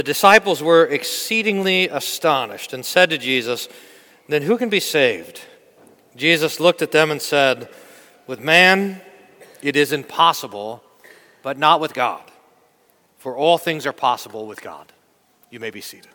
The disciples were exceedingly astonished and said to Jesus, "Then who can be saved?" Jesus looked at them and said, "With man it is impossible, but not with God. For all things are possible with God." You may be seated.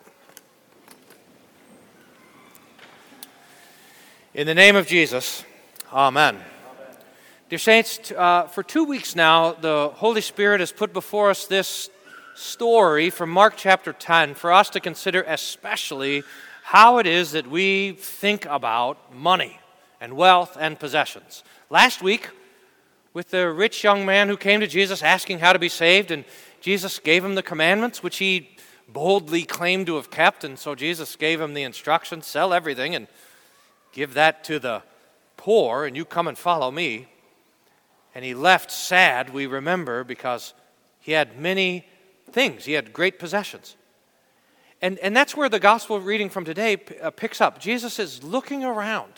In the name of Jesus, amen. Dear saints, for 2 weeks now, the Holy Spirit has put before us this story from Mark chapter 10 for us to consider especially how it is that we think about money and wealth and possessions. Last week, with the rich young man who came to Jesus asking how to be saved, and Jesus gave him the commandments, which he boldly claimed to have kept, and so Jesus gave him the instructions, sell everything and give that to the poor, and you come and follow me. And he left sad, we remember, because he had many things. He had great possessions. And that's where the gospel reading from today picks up. Jesus is looking around.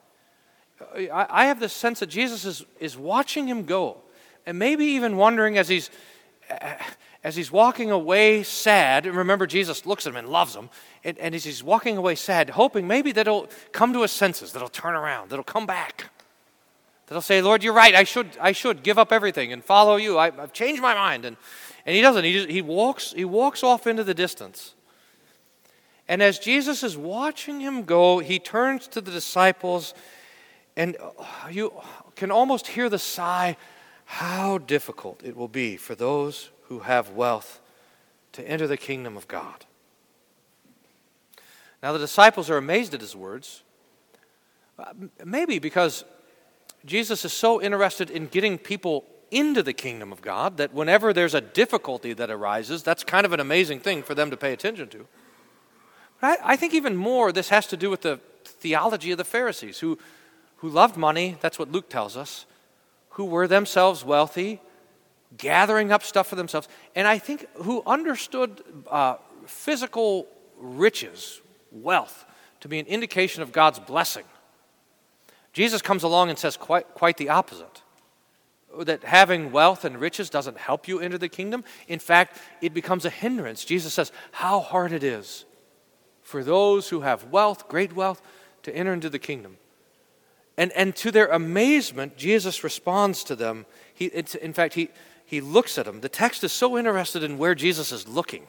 I have this sense that Jesus is watching him go, and maybe even wondering as he's walking away sad. And remember, Jesus looks at him and loves him. And as he's walking away sad, hoping maybe that he'll come to his senses, that he'll turn around, that he'll come back. That he'll say, "Lord, you're right. I should give up everything and follow you. I've changed my mind." And he doesn't. He walks off into the distance. And as Jesus is watching him go, he turns to the disciples, and you can almost hear the sigh, how difficult it will be for those who have wealth to enter the kingdom of God. Now the disciples are amazed at his words, maybe because Jesus is so interested in getting people into the kingdom of God that whenever there's a difficulty that arises, that's kind of an amazing thing for them to pay attention to. But I think even more this has to do with the theology of the Pharisees who loved money, that's what Luke tells us, who were themselves wealthy, gathering up stuff for themselves, and I think who understood physical riches, wealth, to be an indication of God's blessing. Jesus comes along and says quite the opposite, that having wealth and riches doesn't help you enter the kingdom. In fact, it becomes a hindrance. Jesus says how hard it is for those who have wealth, great wealth, to enter into the kingdom. And to their amazement, Jesus responds to them. In fact, he looks at them. The text is so interested in where Jesus is looking.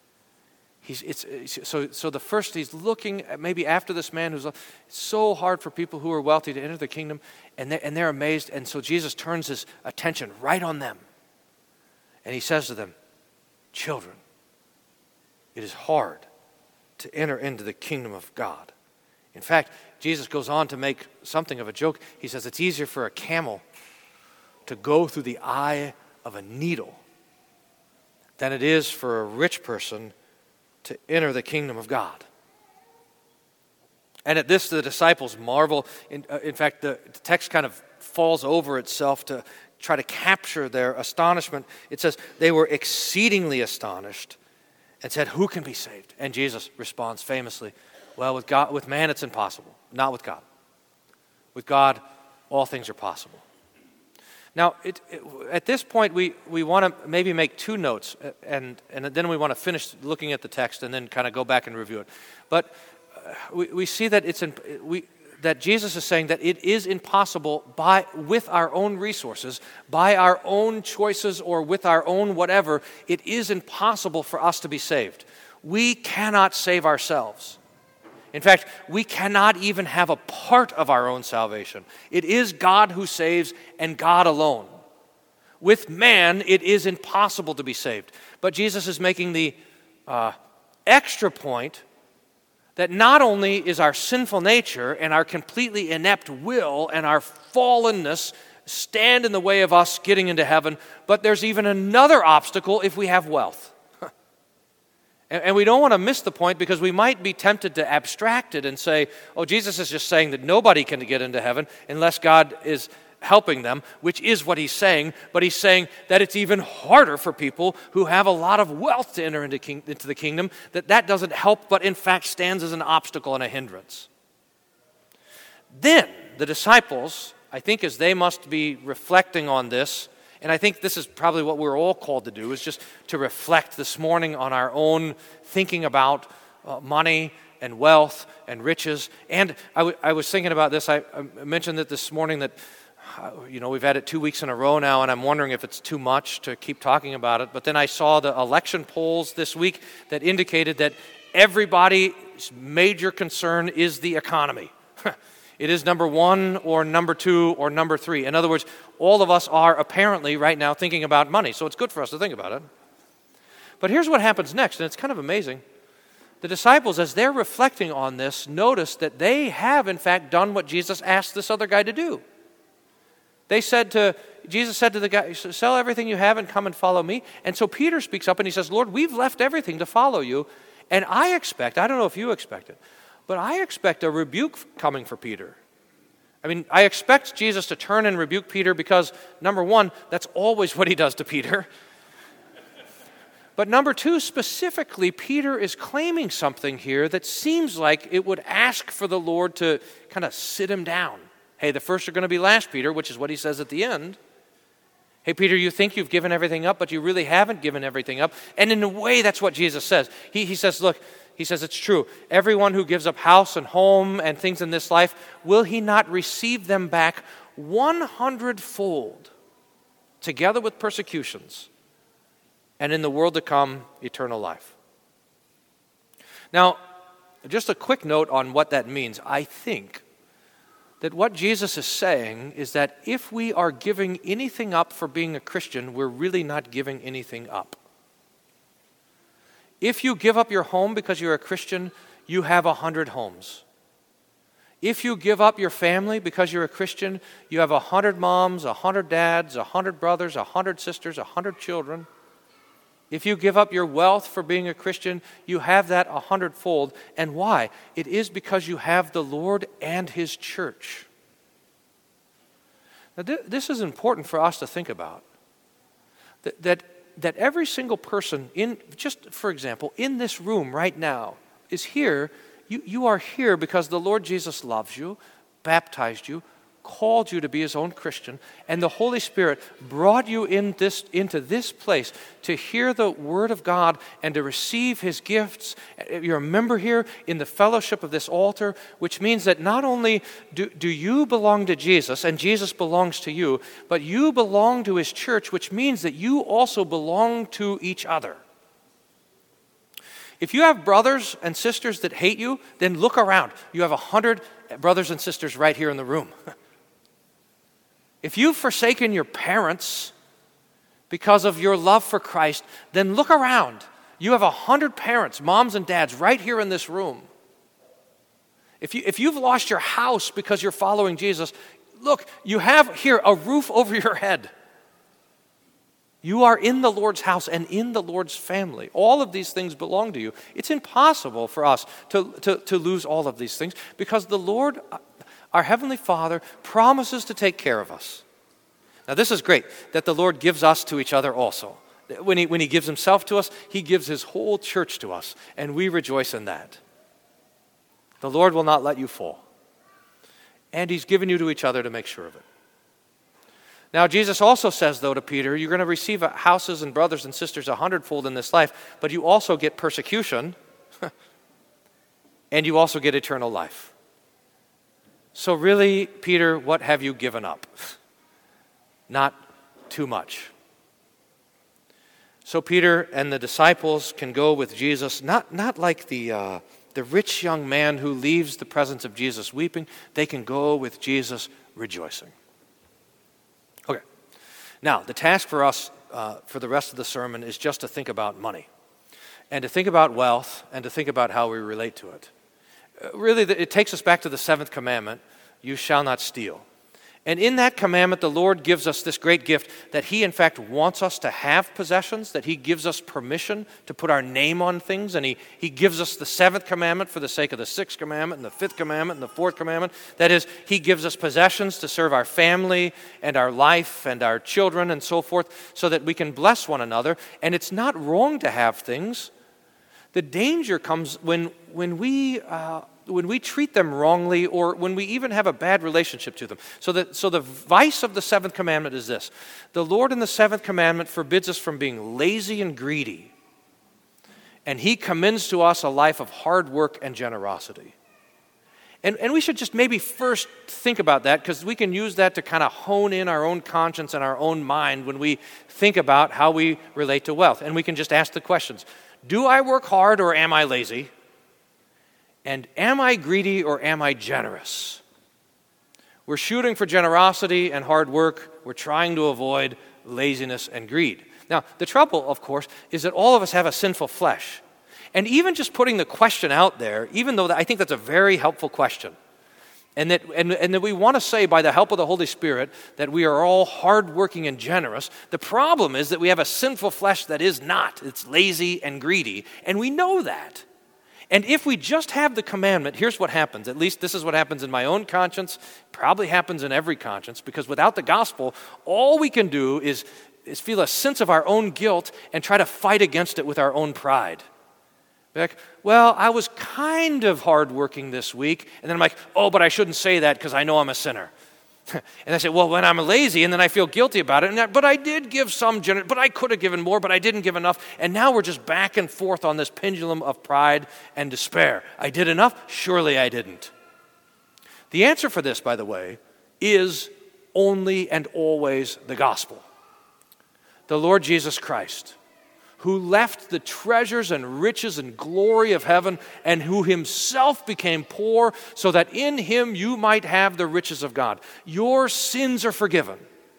So the first, he's looking maybe after this man who's. It's so hard for people who are wealthy to enter the kingdom, and they're amazed. And so Jesus turns his attention right on them, and he says to them, "Children, it is hard to enter into the kingdom of God." In fact, Jesus goes on to make something of a joke. He says it's easier for a camel to go through the eye of a needle than it is for a rich person to enter the kingdom of God. And at this, the disciples marvel. In fact, the text kind of falls over itself to try to capture their astonishment. It says, they were exceedingly astonished and said, "Who can be saved?" And Jesus responds famously, "Well, with man it's impossible, not with God. With God, all things are possible." Now, at this point, we want to maybe make two notes, and then we want to finish looking at the text and then kind of go back and review it. But we see that that Jesus is saying that it is impossible with our own resources, by our own choices, or with our own whatever. It is impossible for us to be saved. We cannot save ourselves. In fact, we cannot even have a part of our own salvation. It is God who saves, and God alone. With man, it is impossible to be saved. But Jesus is making the extra point that not only is our sinful nature and our completely inept will and our fallenness stand in the way of us getting into heaven, but there's even another obstacle if we have wealth. And we don't want to miss the point, because we might be tempted to abstract it and say, oh, Jesus is just saying that nobody can get into heaven unless God is helping them, which is what he's saying. But he's saying that it's even harder for people who have a lot of wealth to enter into the kingdom, that doesn't help, but in fact stands as an obstacle and a hindrance. Then the disciples, I think as they must be reflecting on this, And I think this is probably what we're all called to do, is just to reflect this morning on our own thinking about money and wealth and riches. And I was thinking about this. I mentioned it this morning that, we've had it 2 weeks in a row now, and I'm wondering if it's too much to keep talking about it. But then I saw the election polls this week that indicated that everybody's major concern is the economy. It is number one or number two or number three. In other words, all of us are apparently right now thinking about money, so it's good for us to think about it. But here's what happens next, and it's kind of amazing. The disciples, as they're reflecting on this, notice that they have, in fact, done what Jesus asked this other guy to do. Jesus said to the guy, sell everything you have and come and follow me. And so Peter speaks up and he says, Lord, we've left everything to follow you. And I don't know if you expect it, but I expect a rebuke coming for Peter. I expect Jesus to turn and rebuke Peter because, number one, that's always what he does to Peter. But number two, specifically, Peter is claiming something here that seems like it would ask for the Lord to kind of sit him down. Hey, the first are going to be last, Peter, which is what he says at the end. Hey, Peter, you think you've given everything up, but you really haven't given everything up. And in a way, that's what Jesus says. He says, look, he says it's true. Everyone who gives up house and home and things in this life, will he not receive them back 100-fold, together with persecutions, and in the world to come, eternal life? Now, just a quick note on what that means. I think that what Jesus is saying is that if we are giving anything up for being a Christian, we're really not giving anything up. If you give up your home because you're a Christian, you have 100 homes. If you give up your family because you're a Christian, you have 100 moms, 100 dads, 100 brothers, 100 sisters, 100 children. If you give up your wealth for being a Christian, you have that 100-fold. And why? It is because you have the Lord and His church. Now, this is important for us to think about. That every single person, just for example, in this room right now, is here. You are here because the Lord Jesus loves you, baptized you, called you to be His own Christian, and the Holy Spirit brought you into this place to hear the Word of God and to receive His gifts. You're a member here in the fellowship of this altar, which means that not only do you belong to Jesus and Jesus belongs to you, but you belong to His church, which means that you also belong to each other. If you have brothers and sisters that hate you, then look around. You have 100 brothers and sisters right here in the room. If you've forsaken your parents because of your love for Christ, then look around. You have 100 parents, moms and dads, right here in this room. If you've lost your house because you're following Jesus, look, you have here a roof over your head. You are in the Lord's house and in the Lord's family. All of these things belong to you. It's impossible for us to lose all of these things because the Lord, our Heavenly Father, promises to take care of us. Now, this is great that the Lord gives us to each other also. When he gives Himself to us, He gives His whole church to us, and we rejoice in that. The Lord will not let you fall. And He's given you to each other to make sure of it. Now, Jesus also says, though, to Peter, you're going to receive houses and brothers and sisters 100-fold in this life, but you also get persecution, and you also get eternal life. So really, Peter, what have you given up? Not too much. So Peter and the disciples can go with Jesus, not like the rich young man who leaves the presence of Jesus weeping. They can go with Jesus rejoicing. Okay. Now, the task for us for the rest of the sermon is just to think about money and to think about wealth and to think about how we relate to it. Really, it takes us back to the 7th commandment, you shall not steal. And in that commandment, the Lord gives us this great gift that He, in fact, wants us to have possessions, that He gives us permission to put our name on things, and He gives us the 7th commandment for the sake of the 6th commandment and the 5th commandment and the 4th commandment. That is, He gives us possessions to serve our family and our life and our children and so forth so that we can bless one another. And it's not wrong to have things. The danger comes when we treat them wrongly, or when we even have a bad relationship to them. So the vice of the seventh commandment is this: the Lord in the seventh commandment forbids us from being lazy and greedy, and He commends to us a life of hard work and generosity. And we should just maybe first think about that, because we can use that to kind of hone in our own conscience and our own mind when we think about how we relate to wealth. And we can just ask the questions: do I work hard or am I lazy? And am I greedy or am I generous? We're shooting for generosity and hard work. We're trying to avoid laziness and greed. Now, the trouble, of course, is that all of us have a sinful flesh. And even just putting the question out there, even though I think that's a very helpful question, and that we want to say by the help of the Holy Spirit that we are all hardworking and generous, the problem is that we have a sinful flesh that is not. It's lazy and greedy, and we know that. And if we just have the commandment, here's what happens. At least this is what happens in my own conscience, probably happens in every conscience, because without the gospel, all we can do is feel a sense of our own guilt and try to fight against it with our own pride. Be like, well, I was kind of hardworking this week, and then I'm like, oh, but I shouldn't say that because I know I'm a sinner. And I say, well, when I'm lazy, and then I feel guilty about it, but I did give some, but I could have given more, but I didn't give enough, and now we're just back and forth on this pendulum of pride and despair. I did enough? Surely I didn't. The answer for this, by the way, is only and always the gospel. The Lord Jesus Christ, who left the treasures and riches and glory of heaven, and who himself became poor so that in him you might have the riches of God. Your sins are forgiven.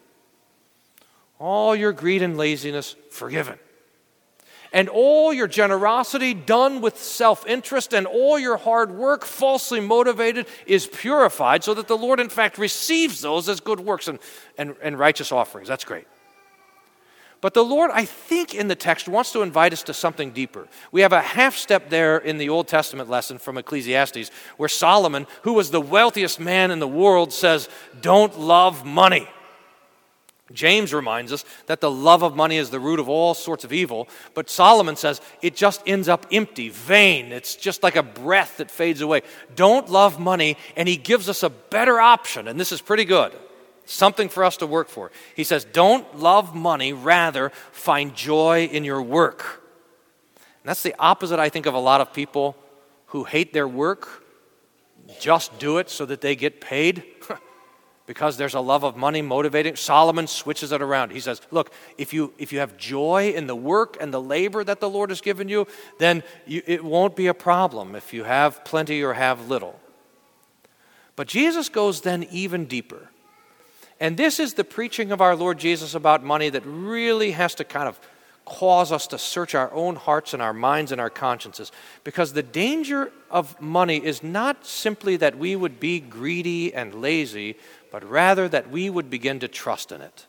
All your greed and laziness forgiven. And all your generosity done with self-interest and all your hard work falsely motivated is purified, so that the Lord in fact receives those as good works and righteous offerings. That's great. But the Lord, I think, in the text wants to invite us to something deeper. We have a half step there in the Old Testament lesson from Ecclesiastes, where Solomon, who was the wealthiest man in the world, says, don't love money. James reminds us that the love of money is the root of all sorts of evil, but Solomon says it just ends up empty, vain. It's just like a breath that fades away. Don't love money, and he gives us a better option, and this is pretty good. Something for us to work for. He says, don't love money, rather find joy in your work. And that's the opposite, I think, of a lot of people who hate their work, just do it so that they get paid, because there's a love of money motivating. Solomon switches it around. He says, look, if you have joy in the work and the labor that the Lord has given you, then it won't be a problem if you have plenty or have little. But Jesus goes then even deeper. And this is the preaching of our Lord Jesus about money that really has to kind of cause us to search our own hearts and our minds and our consciences. Because the danger of money is not simply that we would be greedy and lazy, but rather that we would begin to trust in it.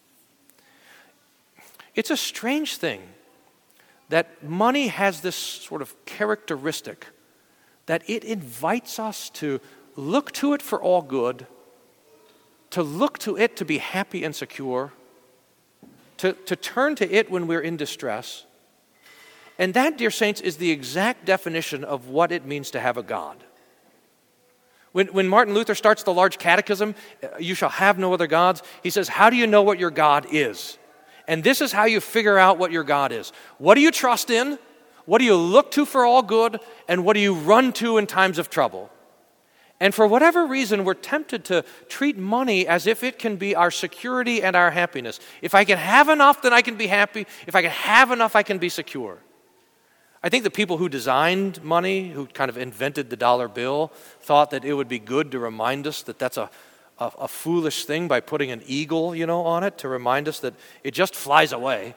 It's a strange thing that money has this sort of characteristic that it invites us to look to it for all good, to look to it to be happy and secure, to turn to it when we're in distress. And that, dear saints, is the exact definition of what it means to have a God. When Martin Luther starts the large catechism, you shall have no other gods, he says, how do you know what your God is? And this is how you figure out what your God is. What do you trust in? What do you look to for all good? And what do you run to in times of trouble? And for whatever reason, we're tempted to treat money as if it can be our security and our happiness. If I can have enough, then I can be happy. If I can have enough, I can be secure. I think the people who designed money, who kind of invented the dollar bill, thought that it would be good to remind us that that's a foolish thing by putting an eagle, on it to remind us that it just flies away.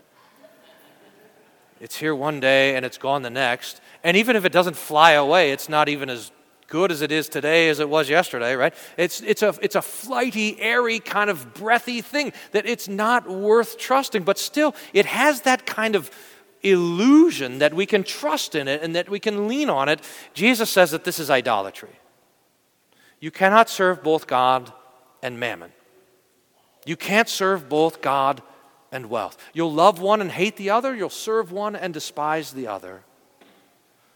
It's here one day and it's gone the next. And even if it doesn't fly away, it's not even as good as it is today as it was yesterday, right? It's a flighty, airy, kind of breathy thing that it's not worth trusting, but still it has that kind of illusion that we can trust in it and that we can lean on it. Jesus says that this is idolatry. You cannot serve both God and mammon. You can't serve both God and wealth. You'll love one and hate the other. You'll serve one and despise the other.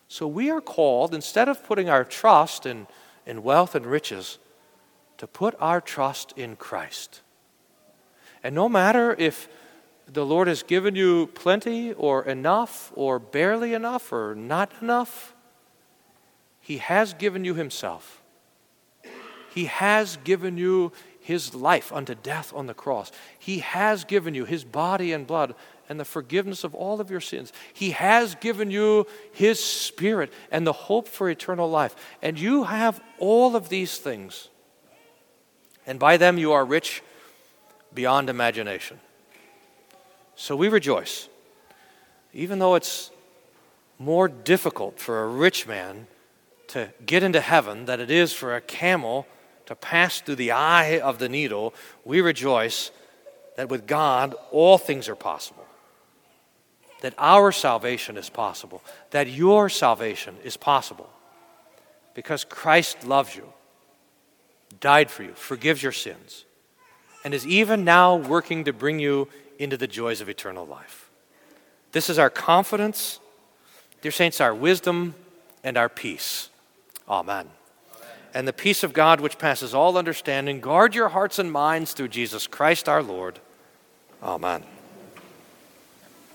So we are called, instead of putting our trust in wealth and riches, to put our trust in Christ. And no matter if the Lord has given you plenty or enough or barely enough or not enough, He has given you Himself. He has given you His life unto death on the cross. He has given you His body and blood and the forgiveness of all of your sins. He has given you His Spirit and the hope for eternal life. And you have all of these things. And by them you are rich beyond imagination. So we rejoice. Even though it's more difficult for a rich man to get into heaven than it is for a camel to pass through the eye of the needle, we rejoice that with God all things are possible. That our salvation is possible. That your salvation is possible. Because Christ loves you, died for you, forgives your sins, and is even now working to bring you into the joys of eternal life. This is our confidence, dear saints, our wisdom and our peace. Amen. And the peace of God, which passes all understanding, guard your hearts and minds through Jesus Christ our Lord. Amen.